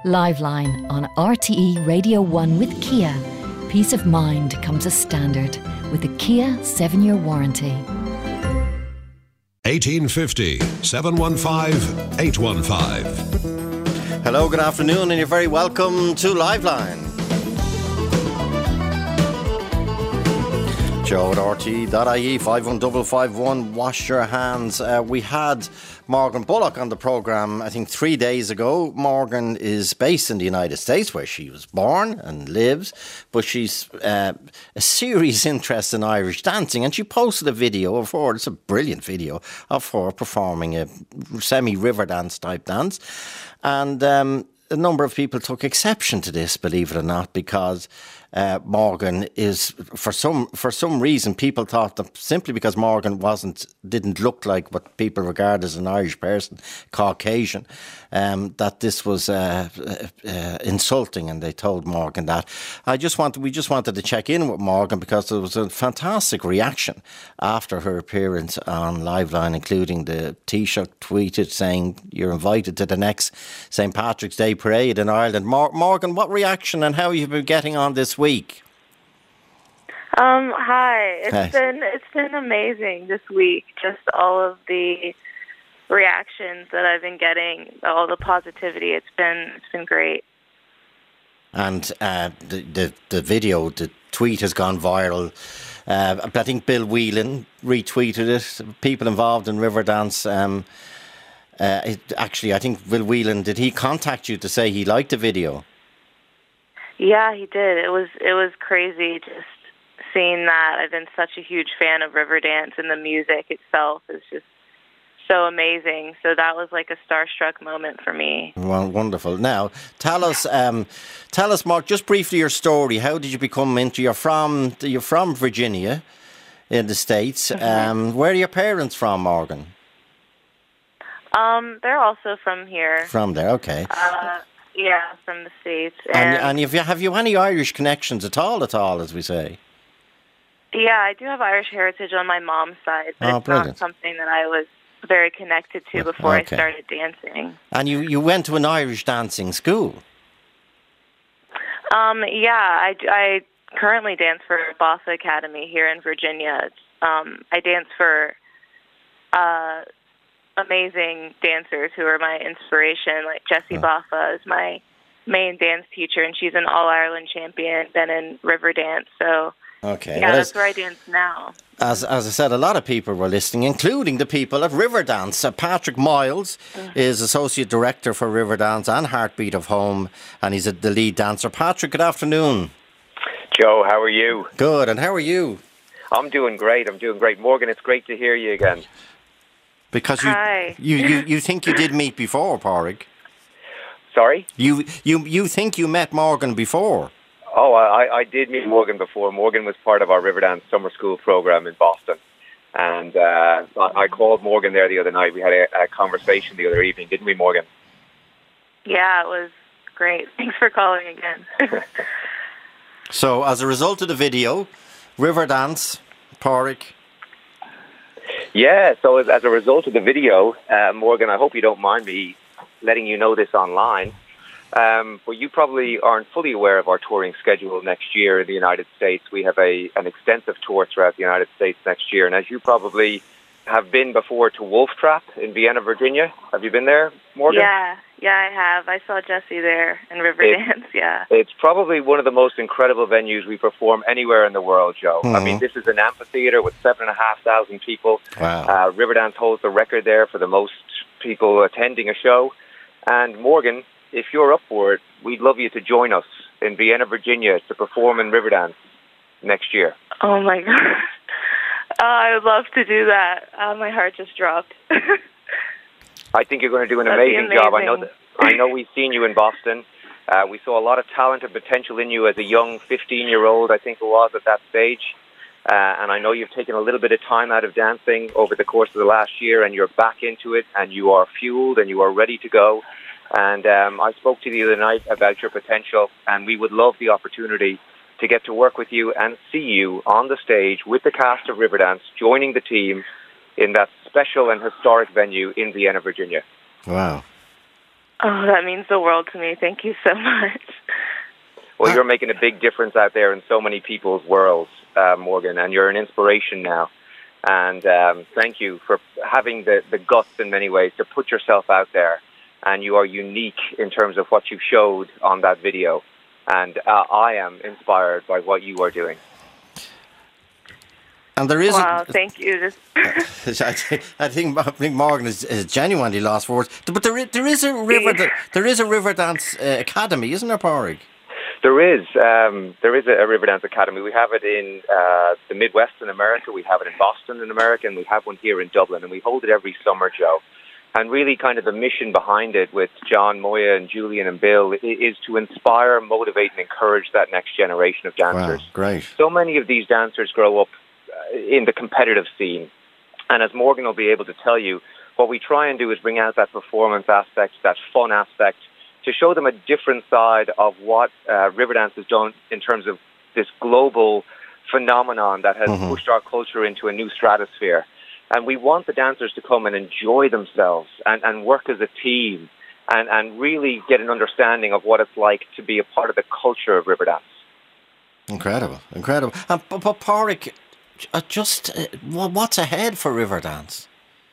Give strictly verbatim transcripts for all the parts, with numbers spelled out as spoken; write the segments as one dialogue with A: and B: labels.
A: Liveline on R T E Radio one with Kia. Peace of mind comes as standard with a Kia seven-year warranty.
B: eighteen fifty, seven one five, eight one five.
C: Hello, good afternoon, and you're very welcome to Liveline. Joe at R T E dot I E, five one five five one, wash your hands. Uh, we had Morgan Bullock on the programme, I think, three days ago. Morgan is based in the United States, where she was born and lives, but she's uh, a serious interest in Irish dancing, and she posted a video of her, it's a brilliant video, of her performing a semi-river dance type dance. And um, a number of people took exception to this, believe it or not, because Uh, Morgan is, for some for some reason, people thought that simply because Morgan wasn't, didn't look like what people regard as an Irish person, Caucasian, um, that this was uh, uh, insulting, and they told Morgan that. I just want, we just wanted to check in with Morgan because there was a fantastic reaction after her appearance on Liveline, including the Taoiseach tweeted saying you're invited to the next Saint Patrick's Day parade in Ireland. Mor- Morgan, what reaction and how have you been getting on this week?
D: Um, hi. It's
C: Hi.
D: been it's been amazing this week. Just all of the reactions that I've been getting, all the positivity. It's been it's been great.
C: And uh, the, the the video, the tweet has gone viral. Uh, I think Bill Whelan retweeted it. People involved in Riverdance. Um, uh, it, actually, I think Bill Whelan, did he contact you to say he liked the video?
D: Yeah, he did. It was it was crazy just seeing that. I've been such a huge fan of Riverdance, and the music itself is just so amazing. So that was like a starstruck moment for me.
C: Well, wonderful. Now, tell us, um, tell us, Mark, just briefly your story. How did you become into? You're from you're from Virginia, in the States.
D: Mm-hmm.
C: Um, where are your parents from, Morgan?
D: Um, they're also from here.
C: From there, okay.
D: Uh, yeah, from the States.
C: And,
D: And,
C: and have you have you any Irish connections at all? At all, as we say.
D: yeah, I do have Irish heritage on my mom's side, but
C: Oh,
D: it's
C: brilliant.
D: not something that I was very connected to before
C: Okay.
D: I started dancing.
C: And you, you went to an Irish dancing school.
D: Um, yeah, I, I currently dance for Bossa Academy here in Virginia. It's, um, I dance for uh, amazing dancers who are my inspiration. Like Jessie
C: Oh.
D: Boffa is my main dance teacher, and she's an All-Ireland champion, been in Riverdance. So,
C: Okay.
D: yeah,
C: Well,
D: that's
C: as,
D: where I dance now.
C: as as I said, a lot of people were listening, including the people at Riverdance. Uh, Patrick Miles is Associate Director for Riverdance and Heartbeat of Home, and he's a, the lead dancer. Patrick, good afternoon.
E: Joe, how are you?
C: Good, and how are you?
E: I'm doing great. I'm doing great. Morgan, it's great to hear you again.
C: Because you
D: Hi.
C: you, you, you think you did meet before, Patrick.
E: Sorry?
C: You you you think you met Morgan before?
E: Oh, I, I did meet Morgan before. Morgan was part of our Riverdance summer school program in Boston. And uh, I I called Morgan there the other night. We had a, a conversation the other evening, didn't we, Morgan?
D: Yeah, it was great. Thanks for calling again.
C: So, as a result of the video, Riverdance, Patrick.
E: Yeah, so as, as a result of the video, uh, Morgan, I hope you don't mind me letting you know this online. Um, but you probably aren't fully aware of our touring schedule next year in the United States. We have a an extensive tour throughout the United States next year. And as you probably have been before to Wolf Trap in Vienna, Virginia. Have you been there, Morgan?
D: Yeah, yeah, I have. I saw Jessie there in Riverdance, yeah.
E: It's probably one of the most incredible venues we perform anywhere in the world, Joe.
C: Mm-hmm.
E: I mean, this is an amphitheater with seven and a half thousand people.
C: Wow.
E: Uh, Riverdance holds the record there for the most people attending a show. And Morgan, if you're up for it, we'd love you to join us in Vienna, Virginia to perform in Riverdance next year.
D: Oh, my God. Oh, I would love to do that. Oh, my heart just dropped.
E: I think you're going to do an
D: That'd be
E: amazing, job. I know
D: amazing.
E: that. I know we've seen you in Boston. Uh, we saw a lot of talent and potential in you as a young fifteen-year-old, I think it was, at that stage. Uh, and I know you've taken a little bit of time out of dancing over the course of the last year, and you're back into it, and you are fueled, and you are ready to go. And um, I spoke to you the other night about your potential, and we would love the opportunity to get to work with you and see you on the stage with the cast of Riverdance, joining the team in that special and historic venue in Vienna, Virginia.
C: Wow.
D: Oh, that means the world to me. Thank you so much.
E: Well, you're making a big difference out there in so many people's worlds, uh, Morgan, and you're an inspiration now. And um, thank you for having the, the guts in many ways to put yourself out there. And you are unique in terms of what you showed on that video. And uh, I am inspired by what you are doing.
C: And there is
D: wow,
C: a,
D: thank you.
C: I, think, I think I think Morgan is, is genuinely lost for words. But there is, there is a river there is a river dance uh, academy, isn't there, Pádraig?
E: There is. Um, there is a, a Riverdance Academy. We have it in uh, the Midwest in America. We have it in Boston in America, and we have one here in Dublin. And we hold it every summer, Joe. And really kind of the mission behind it with John, Moya, and Julian and Bill is to inspire, motivate, and encourage that next generation of dancers.
C: Wow, great.
E: So many of these dancers grow up in the competitive scene. And as Morgan will be able to tell you, what we try and do is bring out that performance aspect, that fun aspect, to show them a different side of what uh, Riverdance has done in terms of this global phenomenon that has mm-hmm. pushed our culture into a new stratosphere. And we want the dancers to come and enjoy themselves and, and work as a team and, and really get an understanding of what it's like to be a part of the culture of Riverdance.
C: Incredible, incredible. Um, but, but Pádraig, uh, just uh, what's ahead for Riverdance?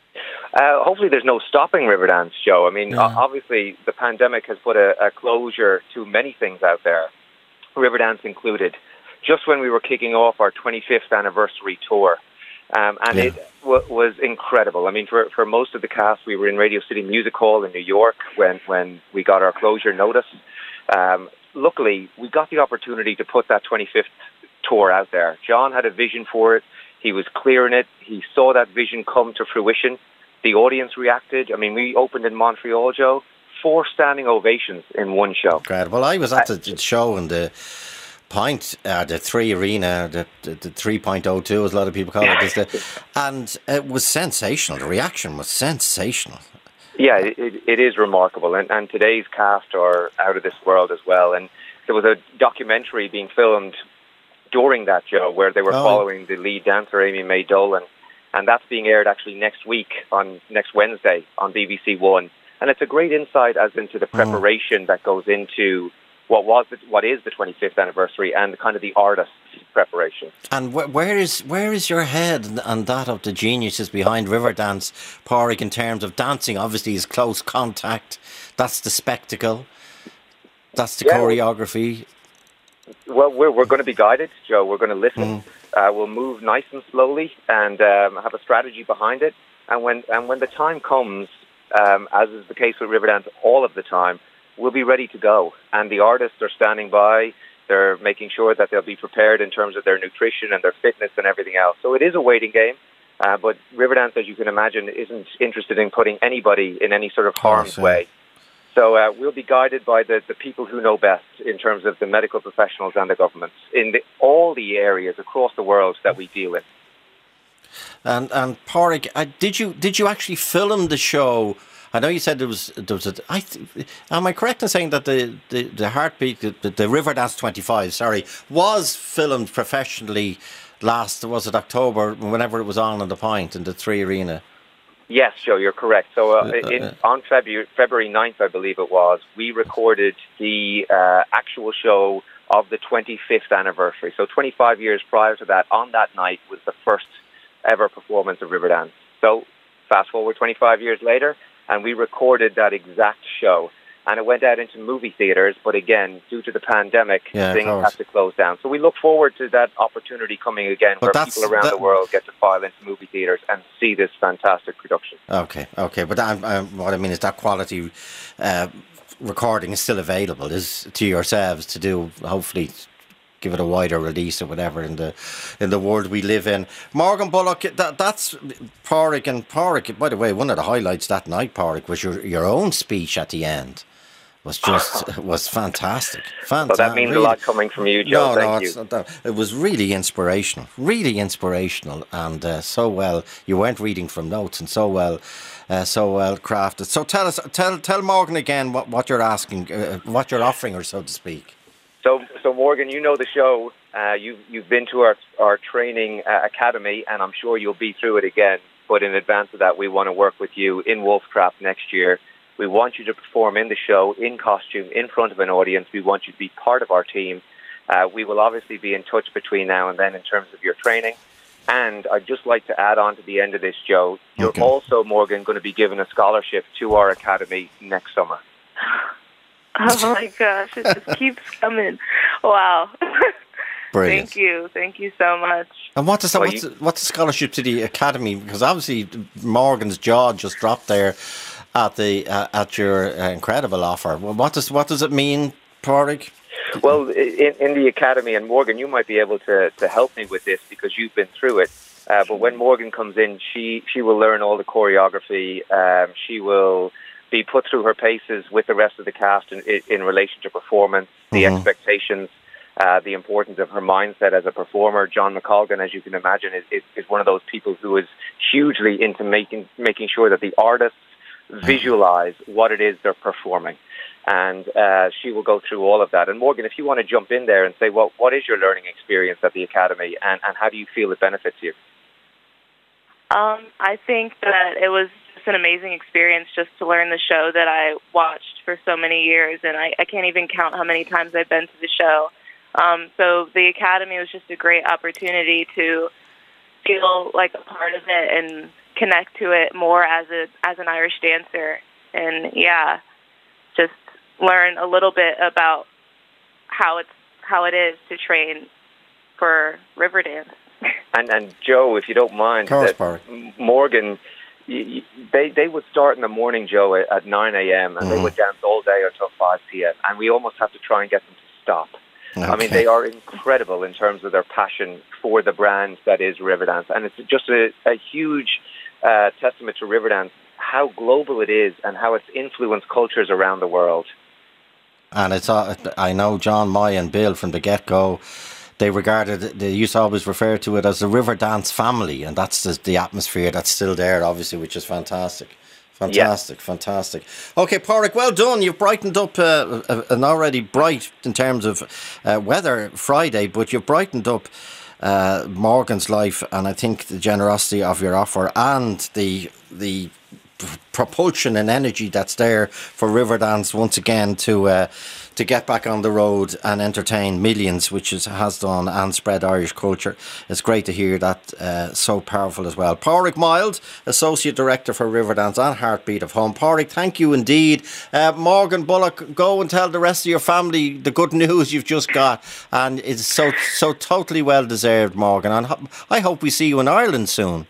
E: Uh, hopefully there's no stopping Riverdance, Joe. I mean, yeah. obviously the pandemic has put a, a closure to many things out there, Riverdance included, just when we were kicking off our twenty-fifth anniversary tour. Um, and yeah. it w- was incredible. I mean, for, for most of the cast, we were in Radio City Music Hall in New York when, when we got our closure notice. Um, luckily, we got the opportunity to put that twenty-fifth tour out there. John had a vision for it. He was clear in it. He saw that vision come to fruition. The audience reacted. I mean, we opened in Montreal, Joe. Four standing ovations in one show.
C: Incredible. I was at the show in the Point, uh, the three arena, the, the, the three point oh two, as a lot of people call it, the, and it was sensational. The reaction was sensational.
E: Yeah, it, it is remarkable, and, and today's cast are out of this world as well. And there was a documentary being filmed during that show where they were oh. following the lead dancer, Amy Mae Dolan, and that's being aired actually next week, on next Wednesday on B B C One. And it's a great insight as into the preparation mm. that goes into what was the, what is the twenty-fifth anniversary and kind of the artist's preparation.
C: And wh- where is where is your head and that of the geniuses behind Riverdance, Pádraig, in terms of dancing? Obviously, is close contact. That's the spectacle. That's the yeah, choreography.
E: Well, we're we're going to be guided, Joe. We're going to listen. Mm. Uh, we'll move nice and slowly and um, have a strategy behind it. And when and when the time comes, um, as is the case with Riverdance all of the time, we'll be ready to go. And the artists are standing by. They're making sure that they'll be prepared in terms of their nutrition and their fitness and everything else. So it is a waiting game. Uh, but Riverdance, as you can imagine, isn't interested in putting anybody in any sort of harm's oh, way. So uh, we'll be guided by the, the people who know best in terms of the medical professionals and the governments in the, all the areas across the world that we deal in.
C: And and Pádraig, uh, did you did you actually film the show? I know you said there was there was a. I th- am I correct in saying that the the, the Heartbeat, the, the Riverdance twenty-five, sorry, was filmed professionally last, was it October, whenever it was on in the Point in the Three Arena?
E: Yes, Joe, you're correct. So uh, in, on February, February ninth, I believe it was, we recorded the uh, actual show of the twenty-fifth anniversary. So twenty-five years prior to that, on that night was the first ever performance of Riverdance. So fast forward twenty-five years later, and we recorded that exact show. And it went out into movie theatres, but again, due to the pandemic, yeah, things had to close down. So we look forward to that opportunity coming again, but where people around that, the world get to file into movie theatres and see this fantastic production.
C: Okay, okay, but I'm, I'm, what I mean is that quality uh, recording is still available is to yourselves to do, hopefully, give it a wider release or whatever in the in the world we live in. Morgan Bullock, that, that's Pádraig, and Pádraig, by the way, one of the highlights that night, Pádraig, was your, your own speech at the end. Was just was fantastic. Fantastic.
E: Well, that means really, a lot coming from you, Joe.
C: No,
E: Thank
C: no,
E: you.
C: It's not that. It was really inspirational, really inspirational, and uh, so well. You weren't reading from notes, and so well, uh, so well crafted. So tell us, tell tell Morgan again what, what you're asking, uh, what you're offering her, so to speak.
E: So, so Morgan, you know the show. Uh, you've you've been to our our training uh, academy, and I'm sure you'll be through it again. But in advance of that, we want to work with you in Wolftrap next year We want you to perform in the show, in costume, in front of an audience. We want you to be part of our team. Uh, we will obviously be in touch between now and then in terms of your training. And I'd just like to add on to the end of this, Joe, you're
C: Okay.
E: also, Morgan, going to be given a scholarship to our academy next summer.
D: Oh my gosh, it just keeps coming. Wow.
C: Brilliant.
D: Thank you. Thank you so much.
C: And what does that,
E: Well,
C: what's,
E: you-
C: the, what's the scholarship to the academy? Because obviously Morgan's jaw just dropped there at the uh, at your uh, incredible offer. Well, what does what does it mean, Pádraig?
E: Well, in, in the academy, and Morgan, you might be able to, to help me with this because you've been through it. Uh, but when Morgan comes in, she, she will learn all the choreography. Um, she will be put through her paces with the rest of the cast in, in relation to performance, the
C: Mhm.
E: expectations, uh, the importance of her mindset as a performer. John McColgan, as you can imagine, is, is, is one of those people who is hugely into making making sure that the artists visualize what it is they're performing. And uh, she will go through all of that. And Morgan, if you want to jump in there and say, well, what is your learning experience at the academy, and, and how do you feel it benefits you?
D: Um, I think that it was just an amazing experience just to learn the show that I watched for so many years, and I, I can't even count how many times I've been to the show. Um, so the Academy was just a great opportunity to feel like a part of it and connect to it more as a as an Irish dancer, and yeah, just learn a little bit about how it's how it is to train for Riverdance.
E: And and Joe, if you don't mind,
C: Of course,
E: that
C: Pádraig.
E: Morgan, y- y- they they would start in the morning, Joe, at- at nine a.m. and
C: Mhm.
E: they would dance all day until five p.m. and we almost have to try and get them to stop. I mean,
C: Okay.
E: they are incredible in terms of their passion for the brand that is Riverdance, and it's just a, a huge uh, testament to Riverdance, how global it is and how it's influenced cultures around the world.
C: And it's uh, I know John, Moy and Bill from the get-go, they regarded, they used to always refer to it as the Riverdance family, and that's the, the atmosphere that's still there, obviously, which is fantastic. Fantastic, fantastic. Okay, Pádraig, well done. You've brightened up uh, an already bright in terms of uh, weather Friday, but you've brightened up uh, Morgan's life, and I think the generosity of your offer and the the p- propulsion and energy that's there for Riverdance once again to uh, to get back on the road and entertain millions, which is, has done, and spread Irish culture. It's great to hear that, uh, so powerful as well. Pádraig Mild, Associate Director for Riverdance and Heartbeat of Home. Pádraig, thank you indeed. Uh, Morgan Bullock, go and tell the rest of your family the good news you've just got, and it's so so totally well deserved, Morgan. And ho- I hope we see you in Ireland soon.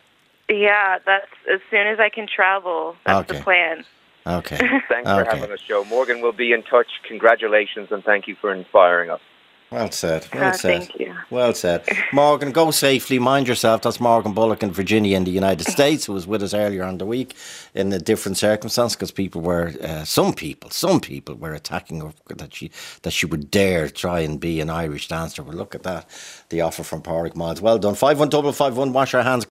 D: Yeah, that's as soon as I can travel. That's
C: Okay.
D: the plan.
C: Okay.
E: Thanks for
C: Okay.
E: having us, Joe. Morgan will be in touch. Congratulations, and thank you for inspiring us.
C: Well said. Well
D: Uh,
C: said.
D: thank you.
C: Well said. Morgan, go safely. Mind yourself. That's Morgan Bullock in Virginia in the United States, who was with us earlier on the week in a different circumstance, because people were, uh, some people, some people were attacking her that she that she would dare try and be an Irish dancer. Well, look at that. The offer from Pádraig Miles. Well done. five one five five one. Wash your hands.